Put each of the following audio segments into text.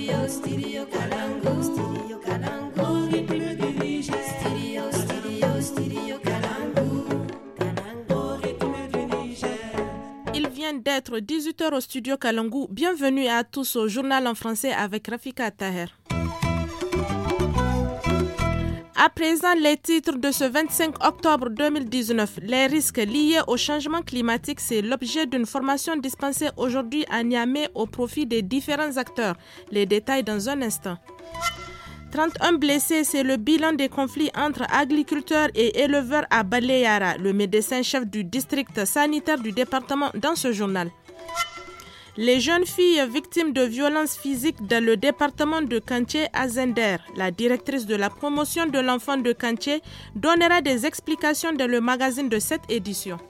Il vient d'être 18h au studio Kalangu. Bienvenue à tous au journal en français avec Rafika Taher. À présent, les titres de ce 25 octobre 2019. Les risques liés au changement climatique, c'est l'objet d'une formation dispensée aujourd'hui à Niamey au profit des différents acteurs. Les détails dans un instant. 31 blessés, c'est le bilan des conflits entre agriculteurs et éleveurs à Baleyara, le médecin-chef du district sanitaire du département dans ce journal. Les jeunes filles victimes de violences physiques dans le département de Kanché à Zender. La directrice de la promotion de l'enfant de Kanché donnera des explications dans le magazine de cette édition.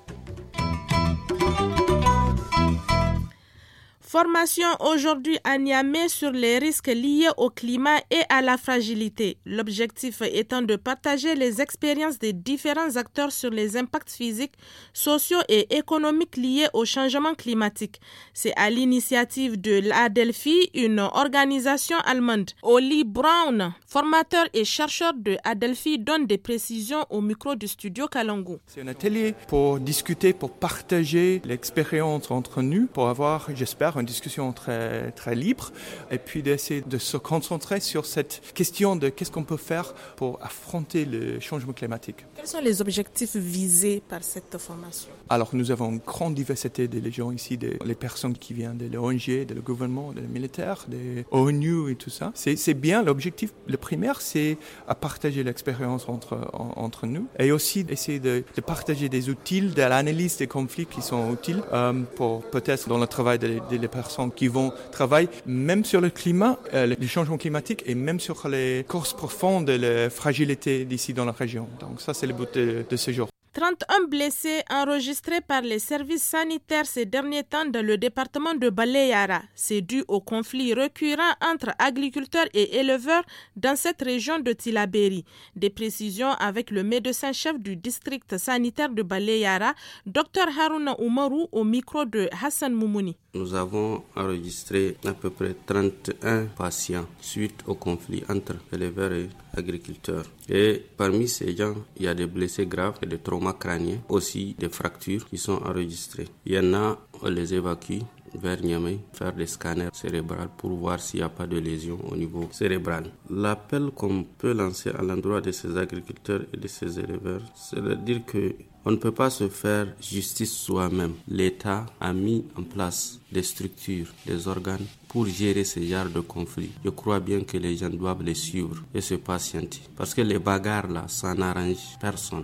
Formation aujourd'hui à Niamey sur les risques liés au climat et à la fragilité. L'objectif étant de partager les expériences des différents acteurs sur les impacts physiques, sociaux et économiques liés au changement climatique. C'est à l'initiative de l'Adelphi, une organisation allemande. Oli Brown, formateur et chercheur de Adelphi, donne des précisions au micro du studio Kalangu. C'est un atelier pour discuter, pour partager l'expérience entre nous, pour avoir, j'espère, une discussion très, très libre et puis d'essayer de se concentrer sur cette question de qu'est-ce qu'on peut faire pour affronter le changement climatique. Quels sont les objectifs visés par cette formation? Alors nous avons une grande diversité de gens ici, les personnes qui viennent de l'ONG, de le gouvernement, des militaires, des ONU et tout ça. C'est bien, l'objectif, le primaire, c'est à partager l'expérience entre nous et aussi essayer de partager des outils de l'analyse des conflits qui sont utiles pour peut-être dans le travail des personnes qui vont travailler même sur le climat, le changement climatique et même sur les causes profondes de la fragilité d'ici dans la région. Donc ça, c'est le but de ce jour. 31 blessés enregistrés par les services sanitaires ces derniers temps dans le département de Baleyara. C'est dû au conflit récurrent entre agriculteurs et éleveurs dans cette région de Tillabéri. Des précisions avec le médecin-chef du district sanitaire de Baleyara, Dr Haruna Oumarou, au micro de Hassan Moumouni. Nous avons enregistré à peu près 31 patients suite au conflit entre éleveurs et agriculteurs. Et parmi ces gens, il y a des blessés graves et des traumas crâniens, aussi des fractures qui sont enregistrées. Il y en a, on les évacue vers Niamey, faire des scanners cérébraux pour voir s'il n'y a pas de lésions au niveau cérébral. L'appel qu'on peut lancer à l'endroit de ces agriculteurs et de ces éleveurs, c'est de dire que on ne peut pas se faire justice soi-même. L'État a mis en place des structures, des organes pour gérer ce genre de conflits. Je crois bien que les gens doivent les suivre et se patienter. Parce que les bagarres là, ça n'arrange personne.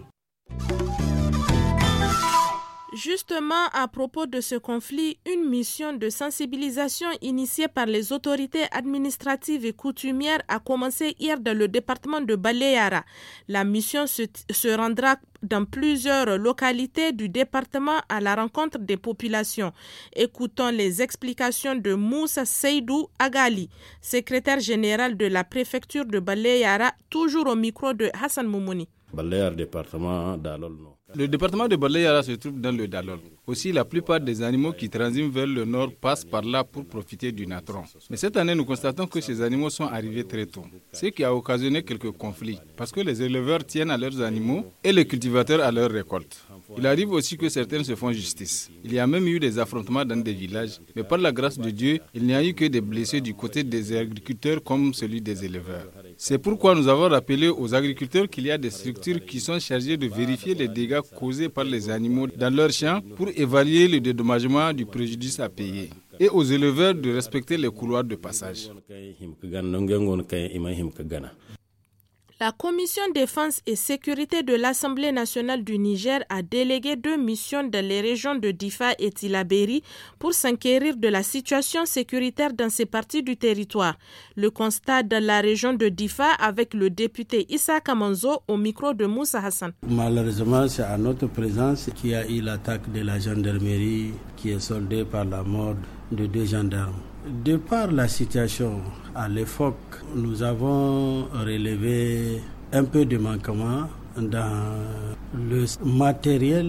Justement, à propos de ce conflit, une mission de sensibilisation initiée par les autorités administratives et coutumières a commencé hier dans le département de Baleyara. La mission se rendra dans plusieurs localités du département à la rencontre des populations. Écoutons les explications de Moussa Seydou Agali, secrétaire général de la préfecture de Baleyara, toujours au micro de Hassan Moumouni. Baleyara, département d'Alol. Le département de Baleyara se trouve dans le Dalol. Aussi, la plupart des animaux qui transitent vers le nord passent par là pour profiter du natron. Mais cette année, nous constatons que ces animaux sont arrivés très tôt, ce qui a occasionné quelques conflits, parce que les éleveurs tiennent à leurs animaux et les cultivateurs à leurs récoltes. Il arrive aussi que certains se font justice. Il y a même eu des affrontements dans des villages, mais par la grâce de Dieu, il n'y a eu que des blessés du côté des agriculteurs comme celui des éleveurs. C'est pourquoi nous avons rappelé aux agriculteurs qu'il y a des structures qui sont chargées de vérifier les dégâts causés par les animaux dans leurs champs pour évaluer le dédommagement du préjudice à payer, et aux éleveurs de respecter les couloirs de passage. La Commission défense et sécurité de l'Assemblée nationale du Niger a délégué 2 missions dans les régions de Difa et Tillabéri pour s'enquérir de la situation sécuritaire dans ces parties du territoire. Le constat dans la région de Difa avec le député Issa Kamanzo au micro de Moussa Hassan. Malheureusement, c'est à notre présence qu'il y a eu l'attaque de la gendarmerie qui est soldée par la mort de 2 gendarmes. De par la situation à l'époque, nous avons relevé un peu de manquement dans le matériel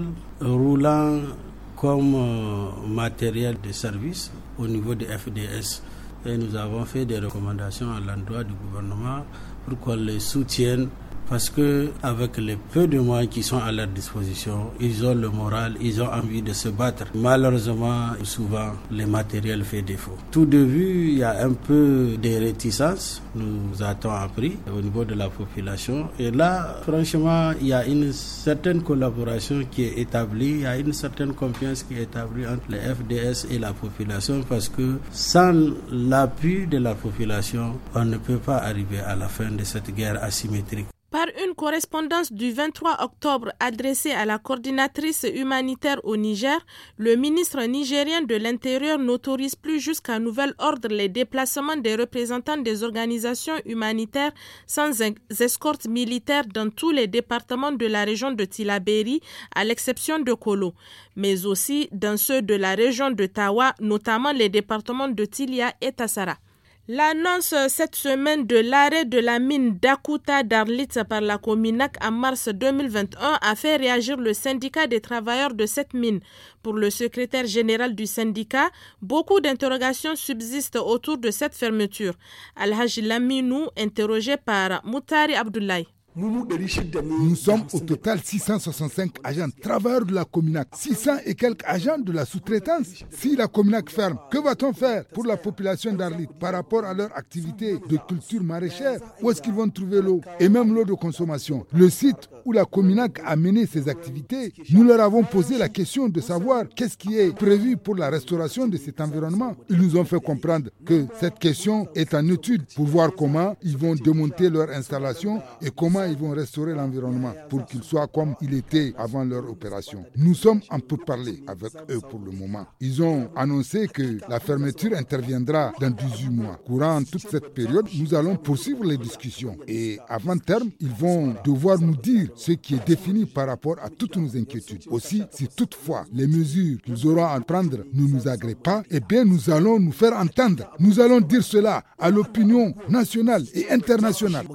roulant comme matériel de service au niveau de FDS. et nous avons fait des recommandations à l'endroit du gouvernement pour qu'on les soutienne. Parce que avec les peu de moyens qui sont à leur disposition, ils ont le moral, ils ont envie de se battre. Malheureusement, souvent, les matériels font défaut. Tout de vue, il y a un peu de réticence, nous a-t-on appris, au niveau de la population. Et là, franchement, il y a une certaine collaboration qui est établie, il y a une certaine confiance qui est établie entre les FDS et la population, parce que sans l'appui de la population, on ne peut pas arriver à la fin de cette guerre asymétrique. Par une correspondance du 23 octobre adressée à la coordinatrice humanitaire au Niger, le ministre nigérien de l'Intérieur n'autorise plus jusqu'à nouvel ordre les déplacements des représentants des organisations humanitaires sans escorte militaire dans tous les départements de la région de Tillabéri, à l'exception de Kolo, mais aussi dans ceux de la région de Tawa, notamment les départements de Tilia et Tassara. L'annonce cette semaine de l'arrêt de la mine d'Akuta d'Arlit par la Cominac en mars 2021 a fait réagir le syndicat des travailleurs de cette mine. Pour le secrétaire général du syndicat, beaucoup d'interrogations subsistent autour de cette fermeture. Al-Haji Laminou, interrogé par Moutari Abdoulaye. Nous sommes au total 665 agents, travailleurs de la Cominac, 600 et quelques agents de la sous-traitance. Si la Cominac ferme, que va-t-on faire pour la population d'Arlit par rapport à leur activité de culture maraîchère? Où est-ce qu'ils vont trouver l'eau? Et même l'eau de consommation. Le site où la Cominac a mené ses activités, nous leur avons posé la question de savoir qu'est-ce qui est prévu pour la restauration de cet environnement. Ils nous ont fait comprendre que cette question est en étude pour voir comment ils vont démonter leur installation et comment ils vont restaurer l'environnement pour qu'il soit comme il était avant leur opération. Nous sommes en pourparlers avec eux pour le moment. Ils ont annoncé que la fermeture interviendra dans 18 mois. Courant toute cette période, nous allons poursuivre les discussions et avant terme, ils vont devoir nous dire ce qui est défini par rapport à toutes nos inquiétudes. Aussi, si toutefois les mesures qu'ils auront à prendre ne nous agréent pas, eh bien nous allons nous faire entendre. Nous allons dire cela à l'opinion nationale et internationale.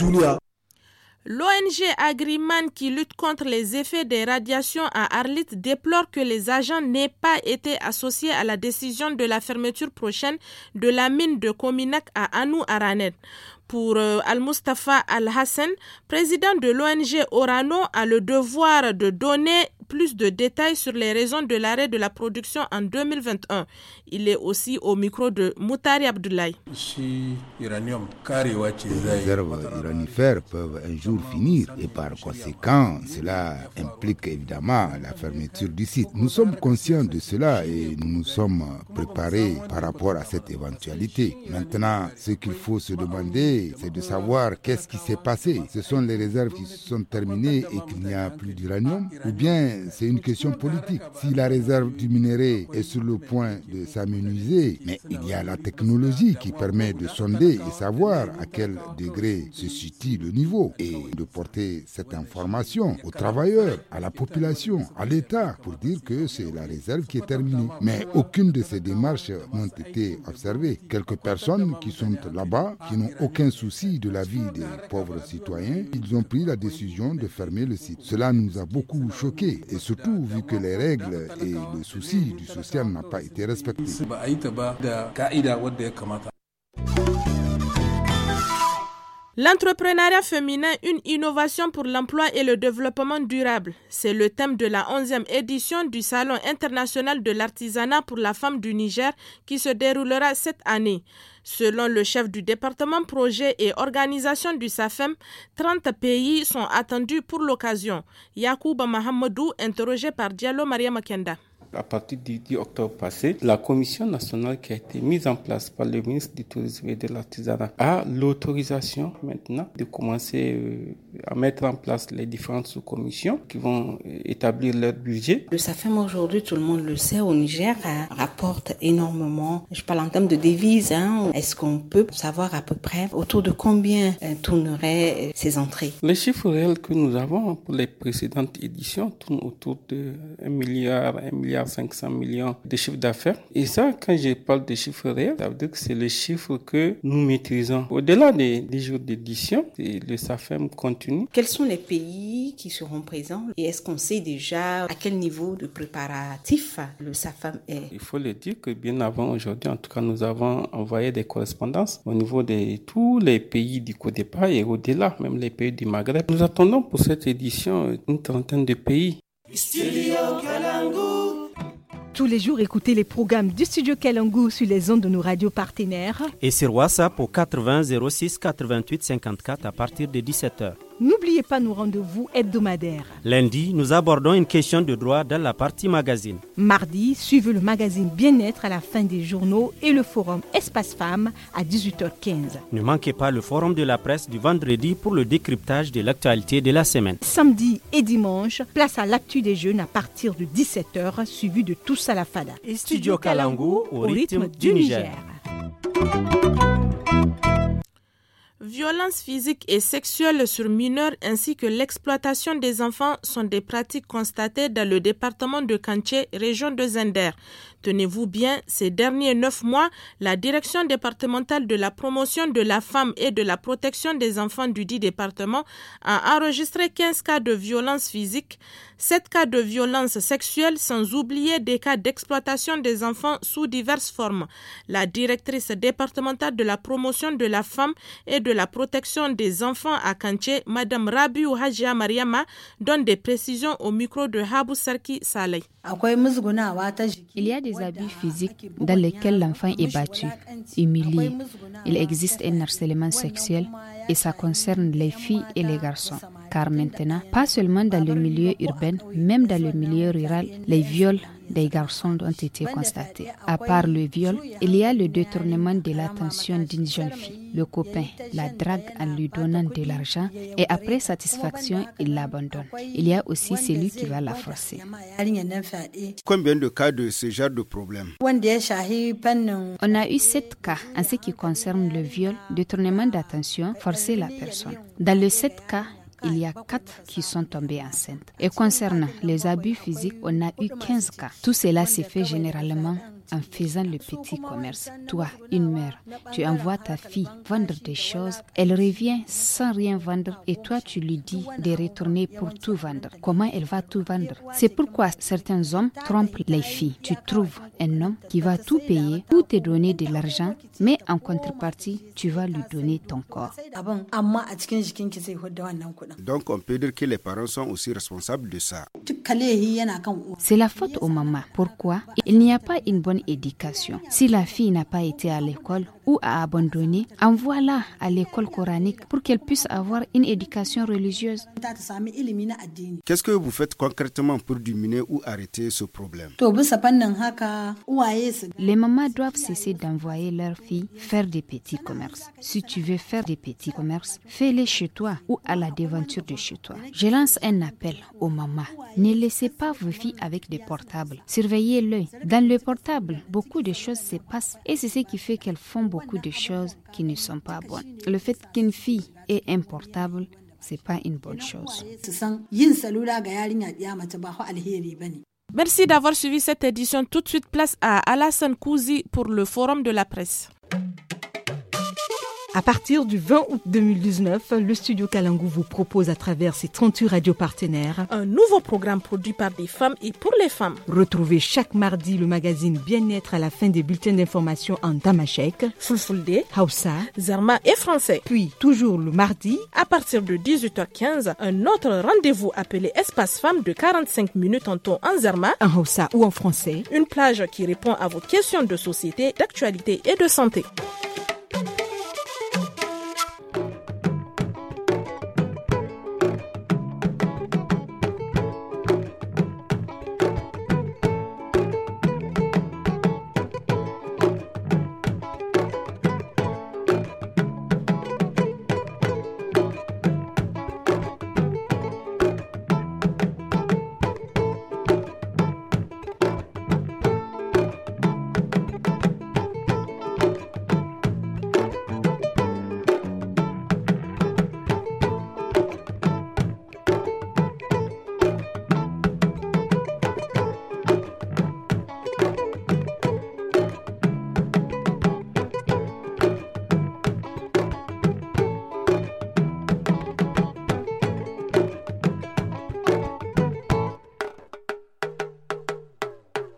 L'ONG Agriman qui lutte contre les effets des radiations à Arlit déplore que les agents n'aient pas été associés à la décision de la fermeture prochaine de la mine de Cominac à Anou Aranet. Pour Al-Mustafa Al-Hassan, président de l'ONG Orano, a le devoir de donner plus de détails sur les raisons de l'arrêt de la production en 2021. Il est aussi au micro de Moutari Abdoulaye. Les réserves uranifères peuvent un jour finir et par conséquent, cela implique évidemment la fermeture du site. Nous sommes conscients de cela et nous nous sommes préparés par rapport à cette éventualité. Maintenant, ce qu'il faut se demander, c'est de savoir qu'est-ce qui s'est passé. Ce sont les réserves qui se sont terminées et qu'il n'y a plus d'uranium, ou bien c'est une question politique. Si la réserve du minerai est sur le point de s'amenuiser, mais il y a la technologie qui permet de sonder et savoir à quel degré se situe le niveau et de porter cette information aux travailleurs, à la population, à l'État pour dire que c'est la réserve qui est terminée. Mais aucune de ces démarches n'ont été observées. Quelques personnes qui sont là-bas, qui n'ont aucun souci de la vie des pauvres citoyens, ils ont pris la décision de fermer le site. Cela nous a beaucoup choqués. Et surtout vu que les règles et le souci du social n'ont pas été respectés. L'entrepreneuriat féminin, une innovation pour l'emploi et le développement durable. C'est le thème de la 11e édition du Salon international de l'artisanat pour la femme du Niger qui se déroulera cette année. Selon le chef du département projet et organisation du SAFEM, 30 pays sont attendus pour l'occasion. Yacouba Mahamadou, interrogé par Diallo Maria Makenda. À partir du 10 octobre passé, la commission nationale qui a été mise en place par le ministre du Tourisme et de l'Artisanat a l'autorisation maintenant de commencer à mettre en place les différentes sous-commissions qui vont établir leur budget. Le SAFEM aujourd'hui, tout le monde le sait, au Niger, rapporte énormément. Je parle en termes de devises. Est-ce qu'on peut savoir à peu près autour de combien tourneraient ces entrées? Les chiffres réels que nous avons pour les précédentes éditions tournent autour de 1 milliard 500 millions de chiffre d'affaires. Et ça, quand je parle de chiffres réels, ça veut dire que c'est les chiffres que nous maîtrisons. Au-delà des jours d'édition, le SAFEM continue États-Unis. Quels sont les pays qui seront présents et est-ce qu'on sait déjà à quel niveau de préparatif le SAFAM est? Il faut le dire que bien avant aujourd'hui, en tout cas, nous avons envoyé des correspondances au niveau de tous les pays du Côte-d'Ivoire et au-delà, même les pays du Maghreb. Nous attendons pour cette édition une trentaine de pays. Tous les jours, écoutez les programmes du Studio Kalangu sur les ondes de nos radios partenaires. Et sur WhatsApp au 80 06 88 54 à partir de 17h. N'oubliez pas nos rendez-vous hebdomadaires. Lundi, nous abordons une question de droit dans la partie magazine. Mardi, suivez le magazine Bien-être à la fin des journaux et le forum Espace Femmes à 18h15. Ne manquez pas le forum de la presse du vendredi pour le décryptage de l'actualité de la semaine. Samedi et dimanche, place à l'actu des jeunes à partir de 17h, suivi de Tous à la Fada. Et Studio Kalangu au rythme du Niger. Violences physiques et sexuelles sur mineurs ainsi que l'exploitation des enfants sont des pratiques constatées dans le département de Kanché, région de Zender. Tenez-vous bien, ces derniers 9 mois, la direction départementale de la promotion de la femme et de la protection des enfants du dit département a enregistré 15 cas de violences physiques, 7 cas de violences sexuelles, sans oublier des cas d'exploitation des enfants sous diverses formes. La directrice départementale de la promotion de la femme et de la protection des enfants à Kanché, Madame Rabiou Hajia Mariama, donne des précisions au micro de Habou Sarki Saleh. Il y a des abus physiques dans lesquels l'enfant est battu, humilié. Il existe un harcèlement sexuel et ça concerne les filles et les garçons. Car maintenant, pas seulement dans le milieu urbain, même dans le milieu rural, les viols des garçons ont été constatés. À part le viol, il y a le détournement de l'attention d'une jeune fille. Le copain la drague en lui donnant de l'argent et après satisfaction, il l'abandonne. Il y a aussi celui qui va la forcer. Combien de cas de ce genre de problème? On a eu 7 cas en ce qui concerne le viol, détournement d'attention, forcer la personne. Dans les 7 cas, il y a 4 qui sont tombées enceintes. Et concernant les abus physiques, on a eu 15 cas. Tout cela s'est fait généralement en faisant le petit commerce. Toi, une mère, tu envoies ta fille vendre des choses, elle revient sans rien vendre et toi tu lui dis de retourner pour tout vendre. Comment elle va tout vendre? C'est pourquoi certains hommes trompent les filles. Tu trouves un homme qui va tout payer ou te donner de l'argent, mais en contrepartie, tu vas lui donner ton corps. Donc on peut dire que les parents sont aussi responsables de ça. C'est la faute aux mamans. Pourquoi? Il n'y a pas une bonne éducation. Si la fille n'a pas été à l'école ou a abandonné, envoie-la à l'école coranique pour qu'elle puisse avoir une éducation religieuse. Qu'est-ce que vous faites concrètement pour diminuer ou arrêter ce problème? Les mamans doivent cesser d'envoyer leurs filles faire des petits commerces. Si tu veux faire des petits commerces, fais-les chez toi ou à la devanture de chez toi. Je lance un appel aux mamans. Ne laissez pas vos filles avec des portables. Surveillez-le. Dans le portable, beaucoup de choses se passent et c'est ce qui fait qu'elles font beaucoup de choses qui ne sont pas bonnes. Le fait qu'une fille ait un portable, c'est pas une bonne chose. Merci d'avoir suivi cette édition. Tout de suite, place à Alassane Kouzi pour le Forum de la presse. À partir du 20 août 2019, le Studio Kalangu vous propose à travers ses 38 radios partenaires un nouveau programme produit par des femmes et pour les femmes. Retrouvez chaque mardi le magazine Bien-être à la fin des bulletins d'information en tamashek, Fulfulde, Hausa, Zarma et français. Puis, toujours le mardi, à partir de 18h15, un autre rendez-vous appelé Espace Femmes de 45 minutes en ton en Zarma, en Hausa ou en français. Une plage qui répond à vos questions de société, d'actualité et de santé.